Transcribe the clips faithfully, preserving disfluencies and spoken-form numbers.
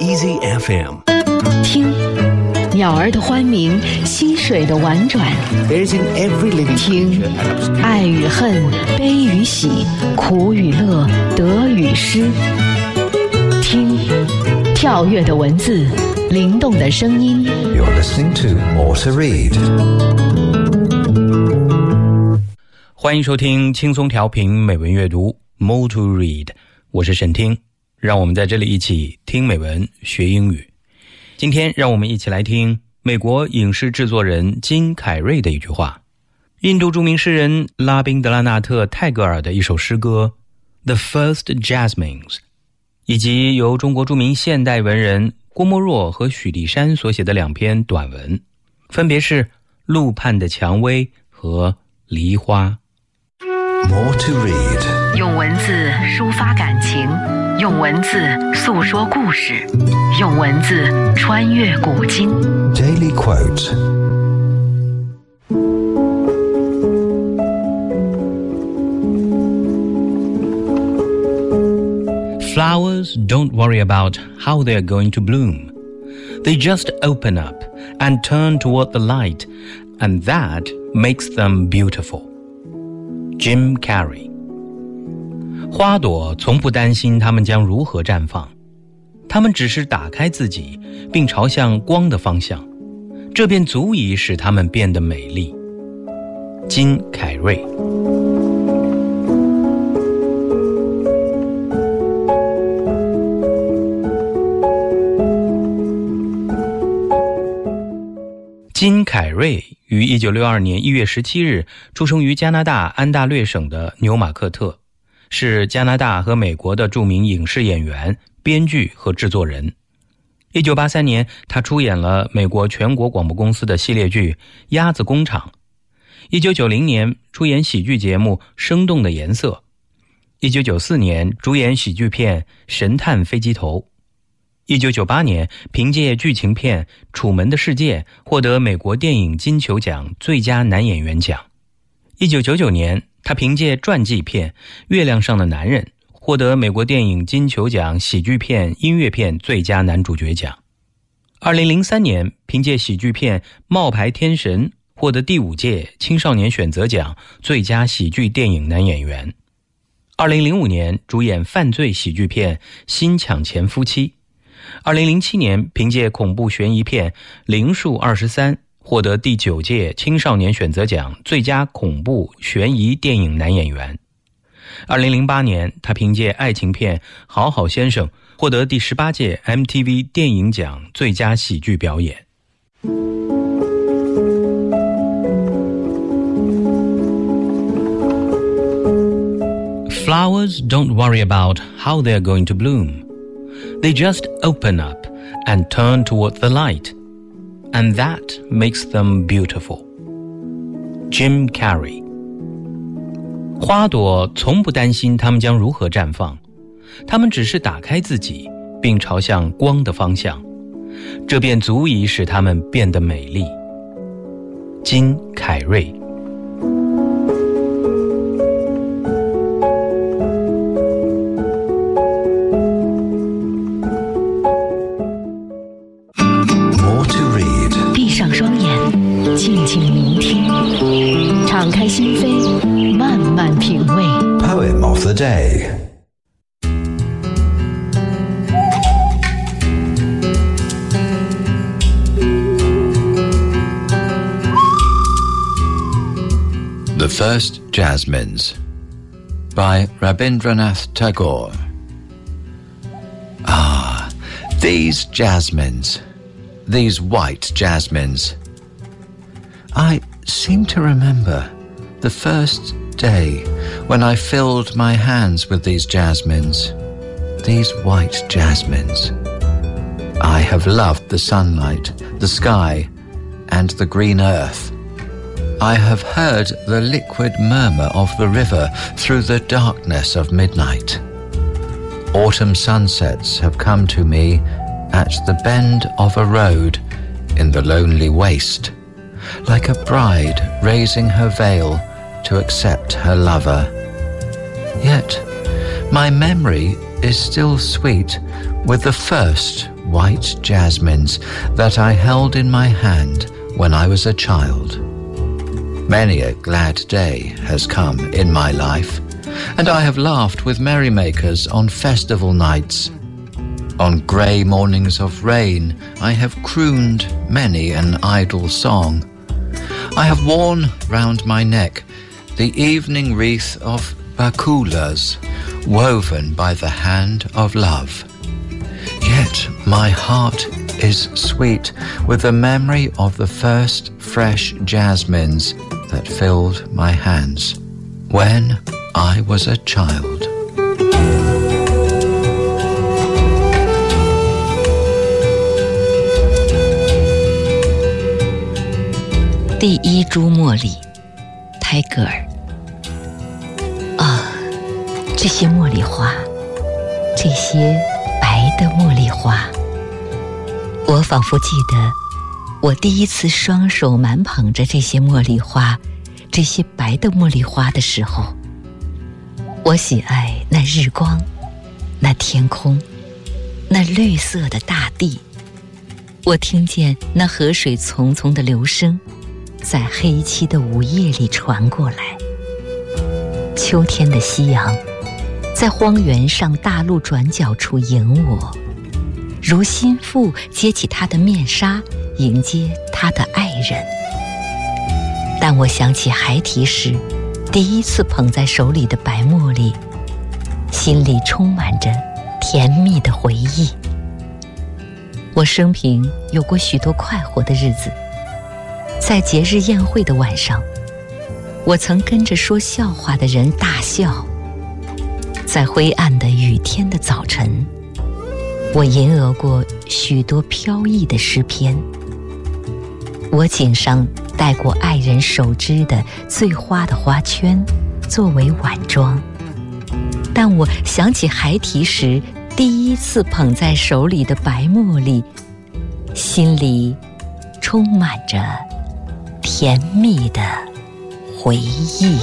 Easy F M。 听鸟儿的欢鸣，溪水的婉转。听爱与恨，悲与喜，苦与乐，得与失。听跳跃的文字，灵动的声音。 You're listening to More to Read。 欢迎收听轻松调频美文阅读 More to Read， 我是沈听，让我们在这里一起听美文学英语。今天让我们一起来听美国影视制作人金凯瑞的一句话，印度著名诗人拉宾德拉纳特泰戈尔的一首诗歌 The First Jasmines， 以及由中国著名现代文人郭沫若和许地山所写的两篇短文，分别是路畔的蔷薇和梨花。 More to Read， 用文字抒发感情，用文字诉说故事，用文字穿越古今。 Daily Quote。 Flowers don't worry about how they are going to bloom. They just open up and turn toward the light, and that makes them beautiful. Jim Carrey。 花朵从不担心它们将如何绽放，它们只是打开自己，并朝向光的方向，这便足以使它们变得美丽。金凯瑞。金凯瑞于一九六二年一月十七日出生于加拿大安大略省的纽马克特，是加拿大和美国的著名影视演员、编剧和制作人。一九八三年，他出演了美国全国广播公司的系列剧《鸭子工厂》。一九九零年，出演喜剧节目《生动的颜色》。一九九四年，主演喜剧片《神探飞机头》。一九九八年，凭借剧情片《楚门的世界》获得美国电影金球奖最佳男演员奖。一九九九年，他凭借传记片《月亮上的男人》获得美国电影金球奖喜剧片音乐片最佳男主角奖。二零零三年，凭借喜剧片《冒牌天神》获得第五届青少年选择奖最佳喜剧电影男演员。二零零五年，主演犯罪喜剧片《新抢钱夫妻》。二零零七年，凭借恐怖悬疑片《灵数二十三》获得第九届青少年选择奖最佳恐怖悬疑电影男演员。二零零八年，他凭借爱情片《好好先生》获得第十八届 M T V 电影奖最佳喜剧表演。Flowers don't worry about how they are going to bloom.They just open up and turn toward the light, and that makes them beautiful. Jim Carrey。 花朵从不担心它们将如何绽放，它们只是打开自己，并朝向光的方向，这便足以使它们变得美丽。金凯瑞。 静静聆听，敞开心扉，慢慢品味。 Poem of the day。 The First Jasmines by Rabindranath Tagore. Ah, these jasmines, these white jasmines. I seem to remember the first day when I filled my hands with these jasmines, these white jasmines. I have loved the sunlight, the sky, and the green earth. I have heard the liquid murmur of the river through the darkness of midnight. Autumn sunsets have come to me at the bend of a road in the lonely waste, like a bride raising her veil to accept her lover. Yet my memory is still sweet with the first white jasmines that I held in my hand when I was a child. Many a glad day has come in my life, and I have laughed with merrymakers on festival nights. On grey mornings of rain, I have crooned many an idle song. I have worn round my neck the evening wreath of bakulas, woven by the hand of love. Yet my heart is sweet with the memory of the first fresh jasmines that filled my hands when I was a child. 第一株茉莉，泰戈尔。啊，这些茉莉花，这些白的茉莉花，我仿佛记得我第一次双手满捧着这些茉莉花，这些白的茉莉花的时候，我喜爱那日光，那天空，那绿色的大地。我听见那河水淙淙的流声在黑漆的午夜里传过来。秋天的夕阳在荒原上大路转角处迎我，如心腹揭起他的面纱迎接他的爱人。但我想起孩提时第一次捧在手里的白茉莉，心里充满着甜蜜的回忆。我生平有过许多快活的日子，在节日宴会的晚上，我曾跟着说笑话的人大笑。在灰暗的雨天的早晨，我吟额过许多飘逸的诗篇。我颈上戴过爱人手织的最花的花圈作为晚装，但我想起孩提时第一次捧在手里的白茉莉，心里充满着甜蜜的回忆。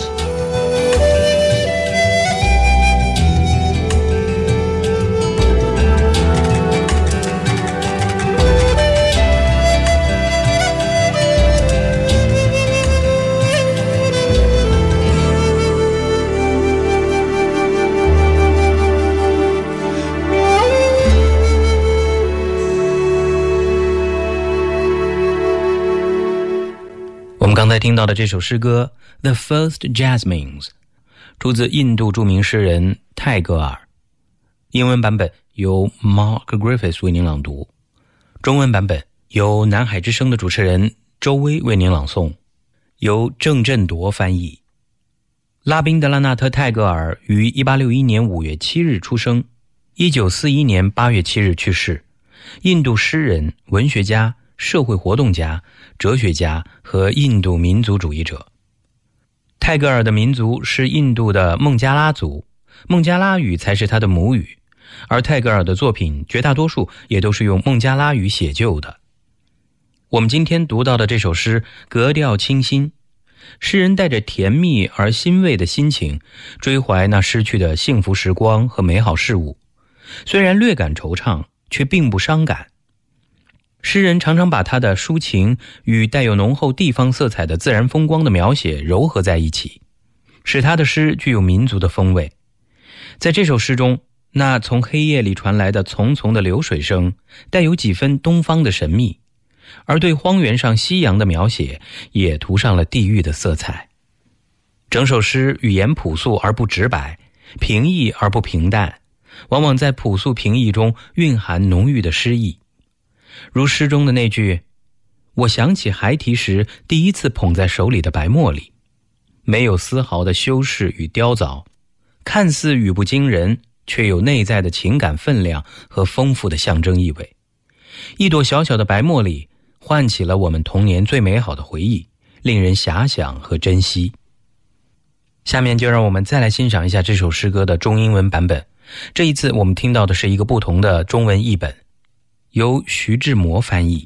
我们刚才听到的这首诗歌 The First Jasmines 出自印度著名诗人泰戈尔，英文版本由 Mark Griffiths 为您朗读，中文版本由南海之声的主持人周薇为您朗诵，由郑振铎翻译。拉宾德拉纳特·泰戈尔于一八六一年五月七日出生，一九四一年八月七日去世，印度诗人、文学家、社会活动家、哲学家和印度民族主义者。泰戈尔的民族是印度的孟加拉族，孟加拉语才是他的母语，而泰戈尔的作品绝大多数也都是用孟加拉语写就的。我们今天读到的这首诗格调清新，诗人带着甜蜜而欣慰的心情，追怀那失去的幸福时光和美好事物，虽然略感惆怅，却并不伤感。诗人常常把他的抒情与带有浓厚地方色彩的自然风光的描写糅合在一起，使他的诗具有民族的风味。在这首诗中，那从黑夜里传来的淙淙的流水声带有几分东方的神秘，而对荒原上夕阳的描写也涂上了地域的色彩。整首诗语言朴素而不直白，平易而不平淡，往往在朴素平易中蕴含浓郁的诗意。如诗中的那句，我想起孩提时第一次捧在手里的白茉莉，没有丝毫的修饰与雕凿，看似语不惊人，却有内在的情感分量和丰富的象征意味。一朵小小的白茉莉唤起了我们童年最美好的回忆，令人遐想和珍惜。下面就让我们再来欣赏一下这首诗歌的中英文版本。这一次我们听到的是一个不同的中文译本，由徐志摩翻译。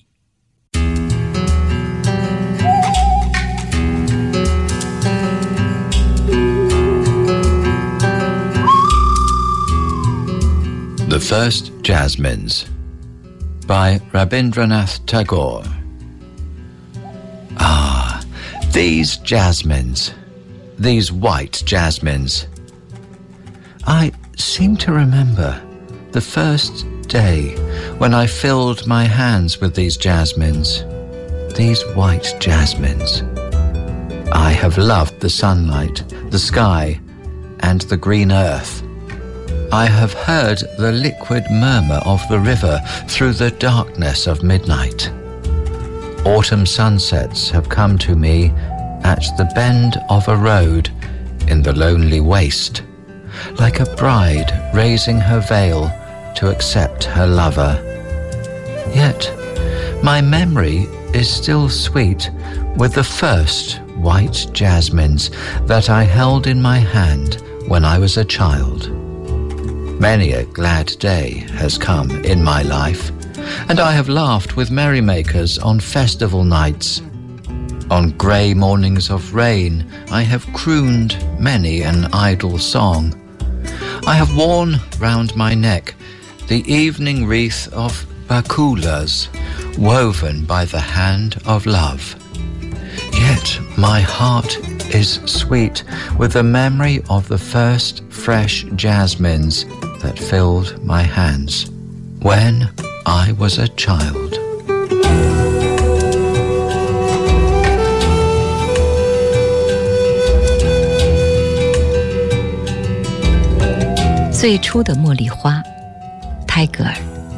The First Jasmines by Rabindranath Tagore. Ah, these jasmines, these white jasmines. I seem to remember the first day when I filled my hands with these jasmines, these white jasmines. I have loved the sunlight, the sky, and the green earth. I have heard the liquid murmur of the river through the darkness of midnight. Autumn sunsets have come to me at the bend of a road in the lonely waste, like a bride raising her veil to accept her lover. Yet my memory is still sweet with the first white jasmines that I held in my hand when I was a child. Many a glad day has come in my life, and I have laughed with merrymakers on festival nights. On grey mornings of rain, I have crooned many an idle song. I have worn round my neck the evening wreath of bakulas, woven by the hand of love. Yet my heart is sweet with the memory of the first fresh jasmines that filled my hands when I was a child. 最初的茉莉花，泰戈尔。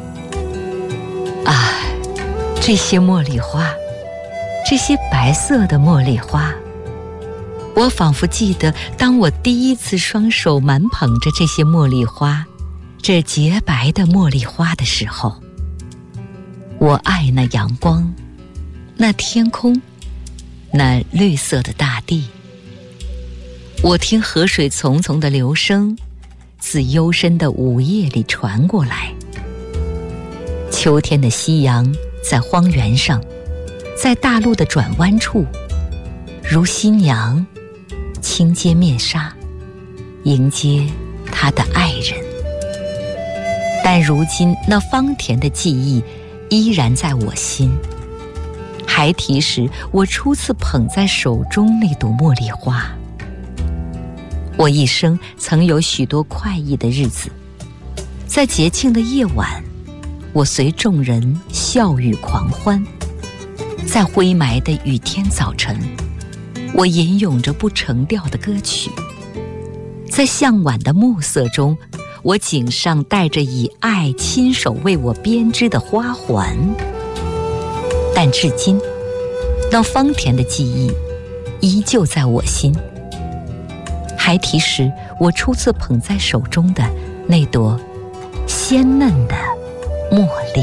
啊，这些茉莉花，这些白色的茉莉花，我仿佛记得，当我第一次双手满捧着这些茉莉花，这洁白的茉莉花的时候，我爱那阳光，那天空，那绿色的大地。我听河水淙淙的流声自幽深的午夜里传过来。秋天的夕阳在荒原上，在大陆的转弯处，如新娘轻揭面纱，迎接她的爱人。但如今那芳甜的记忆依然在我心。孩提时，我初次捧在手中那朵茉莉花。我一生曾有许多快意的日子，在节庆的夜晚，我随众人笑语狂欢；在灰霾的雨天早晨，我吟咏着不成调的歌曲；在向晚的暮色中，我颈上戴着以爱亲手为我编织的花环。但至今，那芳甜的记忆依旧在我心。孩提时，我初次捧在手中的那朵鲜嫩的茉莉。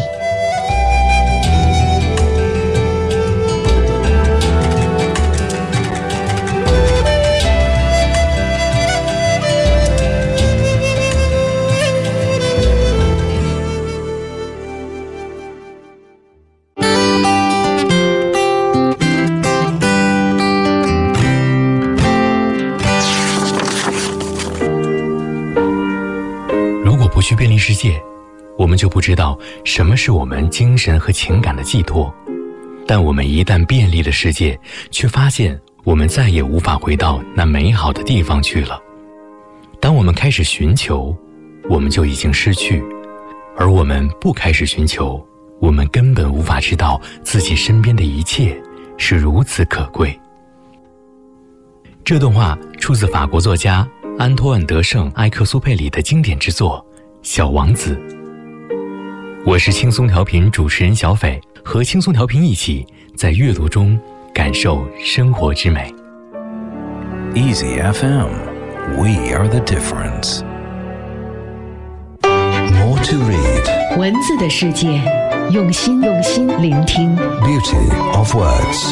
不去便利世界，我们就不知道什么是我们精神和情感的寄托。但我们一旦便利了世界，却发现我们再也无法回到那美好的地方去了。当我们开始寻求，我们就已经失去；而我们不开始寻求，我们根本无法知道自己身边的一切是如此可贵。这段话出自法国作家安托万·德圣埃克苏佩里的经典之作《小王子》。我是轻松调频主持人小斐，和轻松调频一起在阅读中感受生活之美。 Easy F M, we are the difference. More to read. 文字的世界，用心用心聆听。 Beauty of words.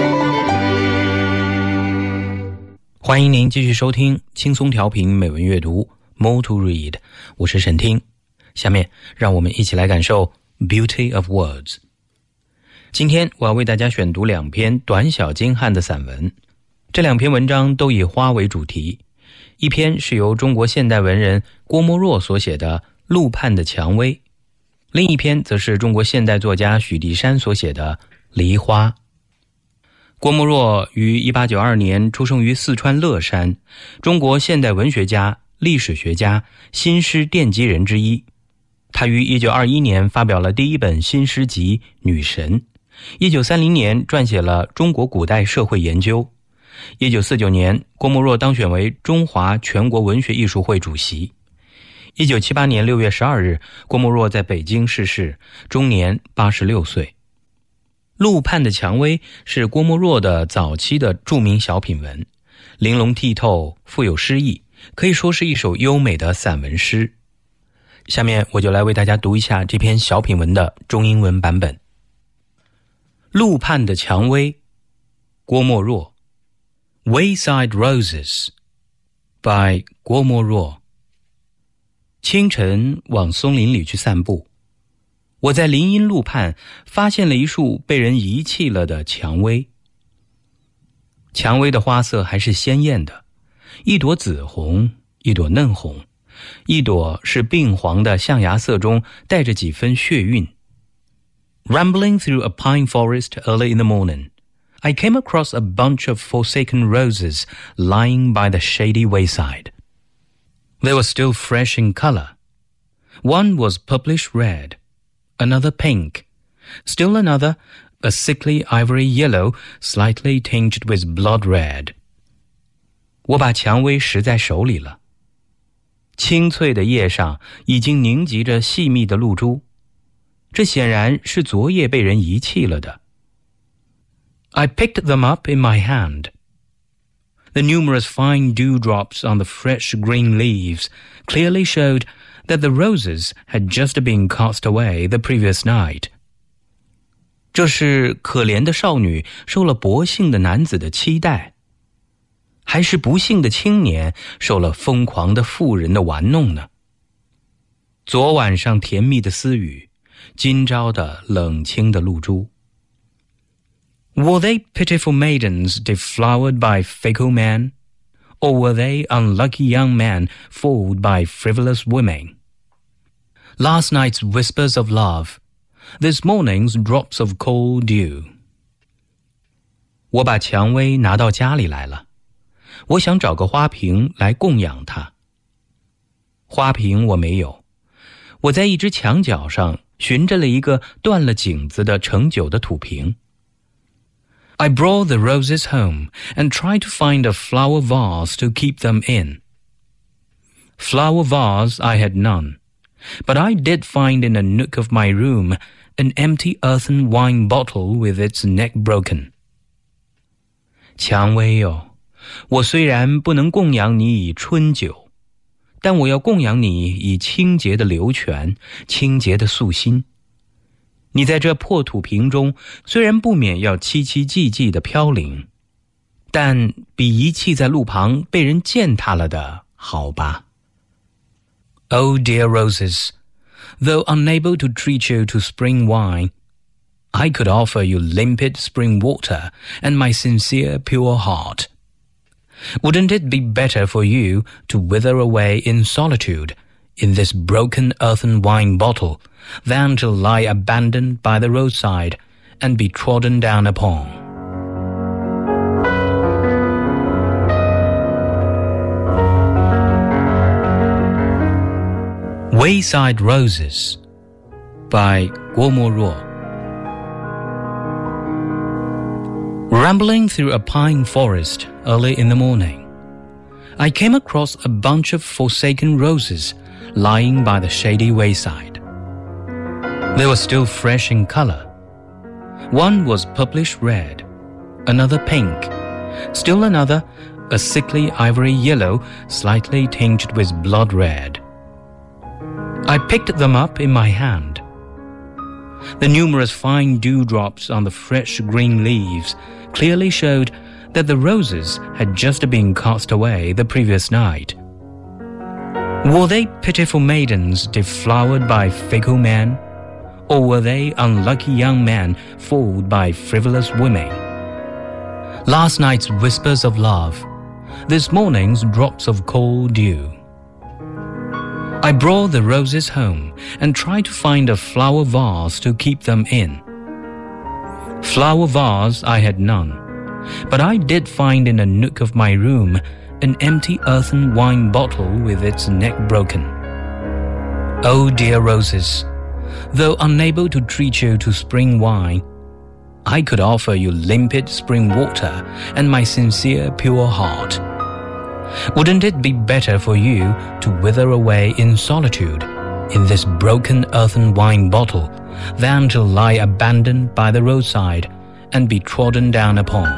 欢迎您继续收听轻松调频美文阅读 More to read， 我是沈听。下面让我们一起来感受 Beauty of words。 今天我要为大家选读两篇短小精悍的散文，这两篇文章都以花为主题。一篇是由中国现代文人郭沫若所写的《 陆畔的蔷薇，另一篇则是中国现代作家许地山所写的《梨花》。郭沫若于一八九二年出生于四川乐山，中国现代文学家、历史学家、新诗奠基人之一。他于一九二一年发表了第一本新诗集《女神》，一九三零年撰写了《中国古代社会研究》。一九四九年，郭沫若当选为中华全国文学艺术会主席。一九七八年六月十二日，郭沫若在北京逝世，终年八十六岁。陆畔的蔷薇是郭沫若的早期的著名小品文，玲珑剔透，富有诗意，可以说是一首优美的散文诗。下面我就来为大家读一下这篇小品文的中英文版本。陆畔的蔷薇，郭沫若。 Wayside Roses by 郭沫若。清晨往松林里去散步，我在林荫路畔发现了一束被人遗弃了的蔷薇。蔷薇的花色还是鲜艳的，一朵紫红，一朵嫩红，一朵是病黄的象牙色中带着几分血韵。Rambling through a pine forest early in the morning, I came across a bunch of forsaken roses lying by the shady wayside. They were still fresh in color. One was purplish red, another pink, still another, a sickly ivory yellow, slightly tinged with blood red. 我把蔷薇拾在手里了。青翠的叶上已经凝集着细密的露珠，这显然是昨夜被人遗弃了的。I picked them up in my hand. The numerous fine dewdrops on the fresh green leaves clearly showed that the roses had just been cast away the previous night. 这是可怜的少女受了薄幸的男子的期待，还是不幸的青年受了疯狂的妇人的玩弄呢？昨晚上甜蜜的私语，今朝的冷清的露珠。Were they pitiful maidens deflowered by fickle men? Or were they unlucky young men fooled by frivolous women? Last night's whispers of love, this morning's drops of cold dew. 我把蔷薇拿到家里来了，我想找个花瓶来供养它。花瓶我没有，我在一只墙角上寻着了一个断了颈子的盛酒的土瓶。I brought the roses home and tried to find a flower vase to keep them in. Flower vase I had none, but I did find in a nook of my room an empty earthen wine bottle with its neck broken. 蔷薇哦，我虽然不能供养你以春酒，但我要供养你以清洁的流泉，清洁的素心。你在这破土瓶中，虽然不免要凄凄寂寂的飘零，但比遗弃在路旁被人践踏了的好吧。Oh dear roses, though unable to treat you to spring wine, I could offer you limpid spring water and my sincere pure heart. Wouldn't it be better for you to wither away in solitude in this broken earthen wine bottle than to lie abandoned by the roadside and be trodden down upon? Wayside Roses by 郭沫若。Rambling through a pine forest early in the morning, I came across a bunch of forsaken roses lying by the shady wayside. They were still fresh in color. One was purplish red, another pink, still another, a sickly ivory yellow, slightly tinged with blood red. I picked them up in my hand. The numerous fine dewdrops on the fresh green leaves clearly showed that the roses had just been cast away the previous night. Were they pitiful maidens deflowered by fickle men? Or were they unlucky young men fooled by frivolous women? Last night's whispers of love, this morning's drops of cold dew. I brought the roses home and tried to find a flower vase to keep them in. Flower vase I had none, but I did find in a nook of my room an empty earthen wine bottle with its neck broken. Oh dear roses, though unable to treat you to spring wine, I could offer you limpid spring water and my sincere pure heart. Wouldn't it be better for you to wither away in solitude in this broken earthen wine bottle than to lie abandoned by the roadside and be trodden down upon?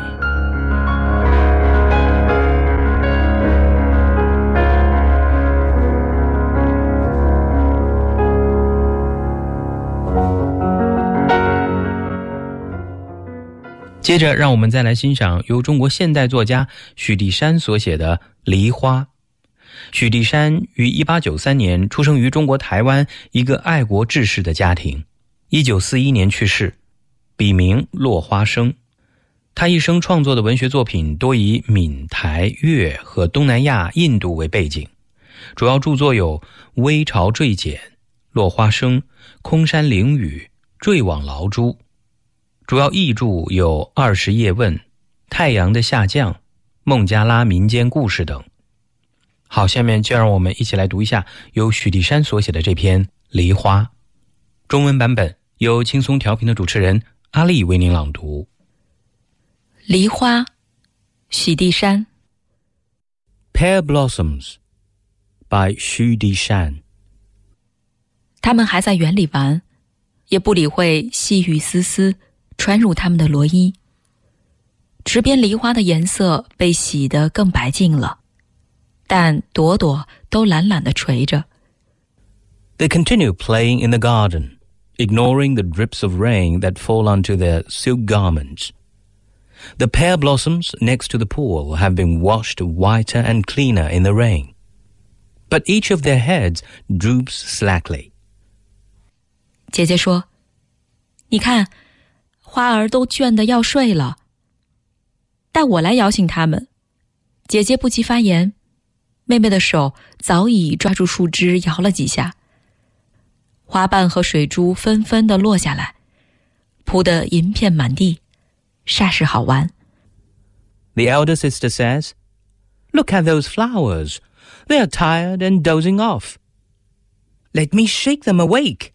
接着让我们再来欣赏由中国现代作家许地山所写的《梨花》。许地山于一八九三年出生于中国台湾一个爱国志士的家庭，一九四一年去世，笔名落花生。他一生创作的文学作品多以闽台粤和东南亚印度为背景，主要著作有《微潮坠简》、《落花生》、《空山灵雨》、《坠网劳珠》。主要译著有《二十叶问》、《太阳的下降》、《孟加拉民间故事》等。好，下面就让我们一起来读一下由许地山所写的这篇《梨花》。中文版本由轻松调频的主持人阿丽为您朗读。 梨花，许地山。 Pear Blossoms by Xu Dishan。 他们还在园里玩，也不理会细雨丝丝穿入他们的罗衣。池边梨花的颜色被洗得更白净了，但朵朵都懒懒地垂着。 They continue playing in the garden, ignoring the drips of rain that fall onto their silk garments. The pear blossoms next to the pool have been washed whiter and cleaner in the rain, but each of their heads droops slackly. 姐姐说，你看，花儿都倦得要睡了。待我来摇醒它们。姐姐不及发言，妹妹的手早已抓住树枝摇了几下，花瓣和水珠纷纷地落下来，铺得银片满地，煞是好玩。 The elder sister says, "Look at those flowers. They are tired and dozing off. Let me shake them awake."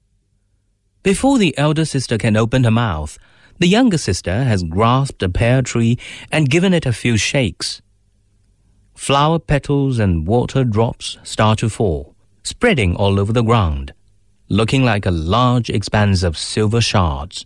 Before the elder sister can open her mouth, the younger sister has grasped a pear tree and given it a few shakes. Flower petals and water drops start to fall, spreading all over the ground, looking like a large expanse of silver shards.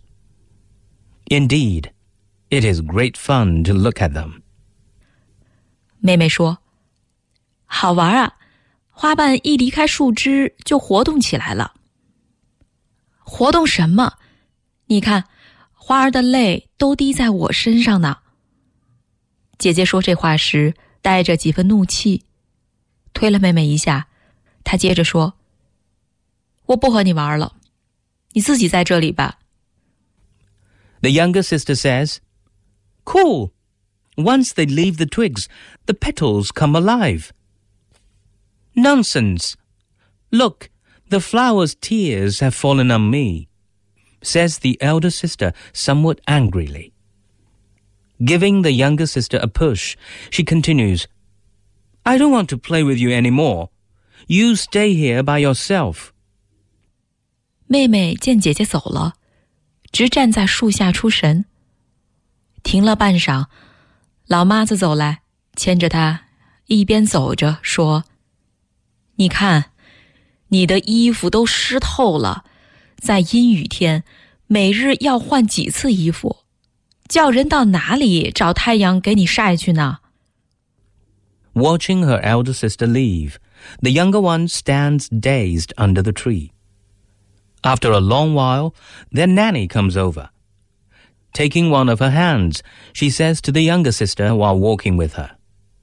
Indeed, it is great fun to look at them. 妹妹说，好玩啊，花瓣一离开树枝就活动起来了。活动什么？你看，花儿的泪都滴在我身上呢。姐姐说这话时带着几分怒气，推了妹妹一下，她接着说，我不和你玩了，你自己在这里吧。 The younger sister says, "Cool. Once they leave the twigs, the petals come alive." Nonsense. Look, the flower's tears have fallen on me, says the elder sister somewhat angrily. Giving the younger sister a push, she continues, I don't want to play with you anymore. You stay here by yourself. 妹妹见姐姐走了，直站在树下出神。停了半晌，老妈子走来，牵着她，一边走着说，你看，你的衣服都湿透了，在阴雨天，每日要换几次衣服，叫人到哪里找太阳给你晒去呢？ Watching her elder sister leave, the younger one stands dazed under the tree. After a long while, their nanny comes over. Taking one of her hands, she says to the younger sister while walking with her,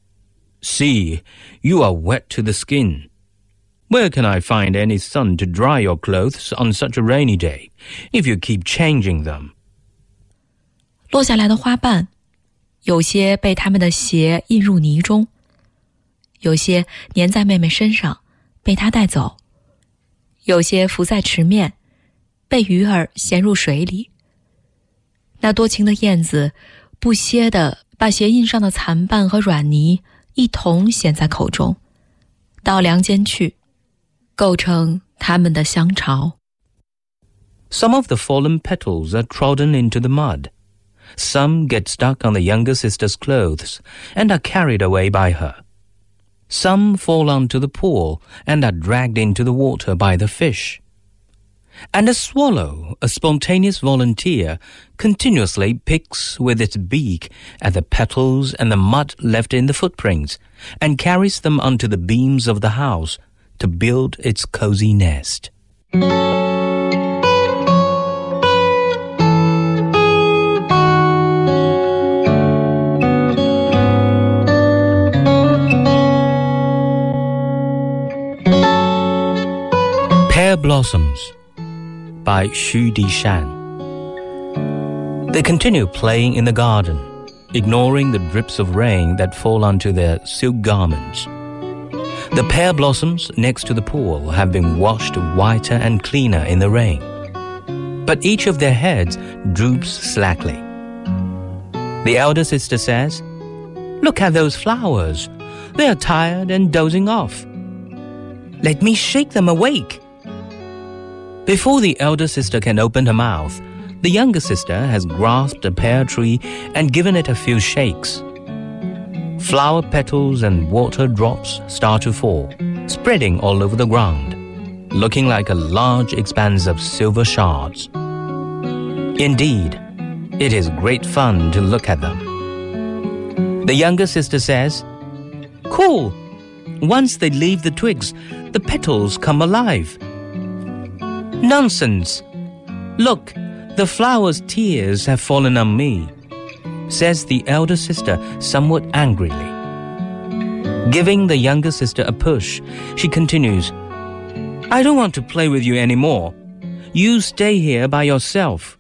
See, you are wet to the skin. Where can I find any sun to dry your clothes on such a rainy day, if you keep changing them? 落下来的花瓣，有些被他们的鞋印入泥中，有些粘在妹妹身上， 被它带走，有些浮在池面，被鱼儿衔入水里。那多情的燕子不歇地把鞋印上的残瓣和软泥一同衔在口中，到梁间去，构成它们的香巢。 Some of the fallen petals are trodden into the mud. Some get stuck on the younger sister's clothes and are carried away by her. Some fall onto the pool and are dragged into the water by the fish. And a swallow, a spontaneous volunteer, continuously picks with its beak at the petals and the mud left in the footprints and carries them onto the beams of the house to build its cozy nest. Pear Blossoms by Xu Dishan. They continue playing in the garden, ignoring the drips of rain that fall onto their silk garments. The pear blossoms next to the pool have been washed whiter and cleaner in the rain, but each of their heads droops slackly. The elder sister says, "Look at those flowers. They are tired and dozing off. Let me shake them awake." Before the elder sister can open her mouth, the younger sister has grasped a pear tree and given it a few shakes. Flower petals and water drops start to fall, spreading all over the ground, looking like a large expanse of silver shards. Indeed, it is great fun to look at them. The younger sister says, "Cool! Once they leave the twigs, the petals come alive." "Nonsense! Look, the flower's tears have fallen on me," says the elder sister somewhat angrily. Giving the younger sister a push, she continues, "I don't want to play with you anymore. You stay here by yourself."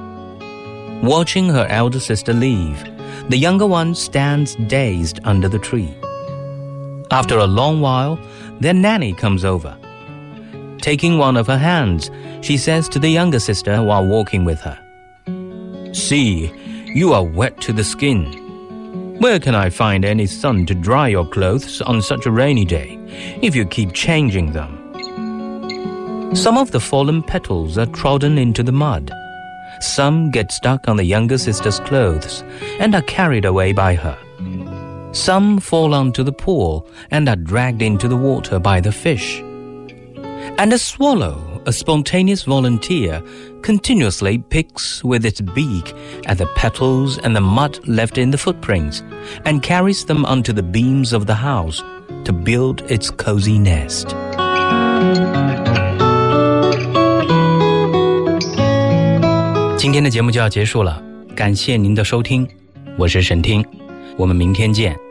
Watching her elder sister leave, the younger one stands dazed under the tree. After a long while, their nanny comes over. Taking one of her hands, she says to the younger sister while walking with her, "See, you are wet to the skin. Where can I find any sun to dry your clothes on such a rainy day, if you keep changing them?" Some of the fallen petals are trodden into the mud. Some get stuck on the younger sister's clothes and are carried away by her. Some fall onto the pool and are dragged into the water by the fish. And a swallow, a spontaneous volunteer, continuously picks with its beak at the petals and the mud left in the footprints and carries them onto the beams of the house to build its cozy nest. 今天的节目就要结束了，感谢您的收听，我是沈听，我们明天见。